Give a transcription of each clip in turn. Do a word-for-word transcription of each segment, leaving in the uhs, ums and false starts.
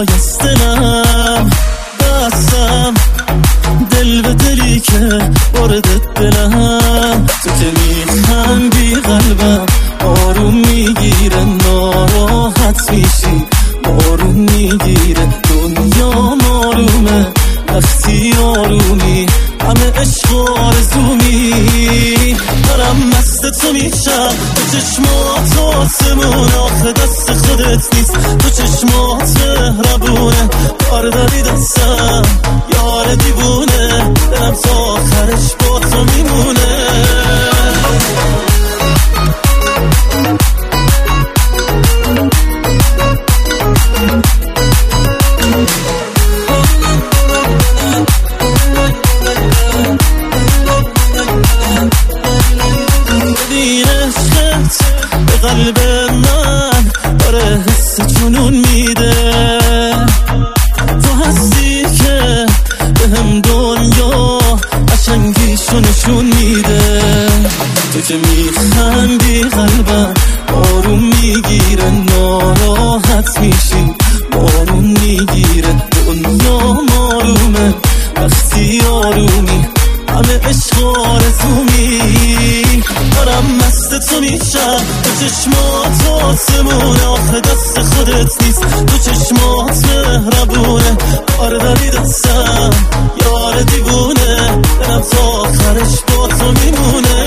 از دلم بستم، دل به دلی که وارد دلم. تو که میخندی قلبم آروم میگیره، ناراحت میشی آروم میگیره. دنیا آرومه وقتی آرومی، همه عشق و آرزومی. دارم مست تو میشم، تو چشمات آسمون، آخه دست خودت نیست، تو چشمات مهربونه. کار داری دستم یار دیوونه، دلم تا آخرش با تو میمونه. قلب من داره حس جنون میده، تو هستی که به هم دنیا قشنگیشو نشون میده. تو که میخندی قلبم آروم میگیره، ناراحت میشی آروم میگیره. دنیا آرومه وقتی آرومی، همه عشق و آرزومی. دارم مست تو میشم، تو چشمات آسمون، آخه دست خودت نیست، تو چشمات مهربونه. کار داری دستم یار دیوونه، دلم تا آخرش با تو میمونه.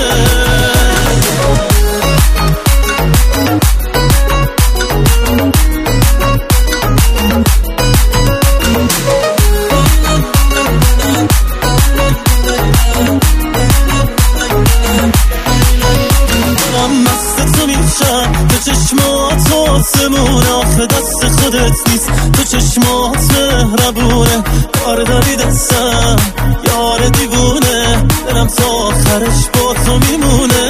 تو چشمات آسمون، آخه دست خودت نیست، تو چشمات مهربونه. کار داری دستم یار دیوونه، دلم تا آخرش با تو میمونه.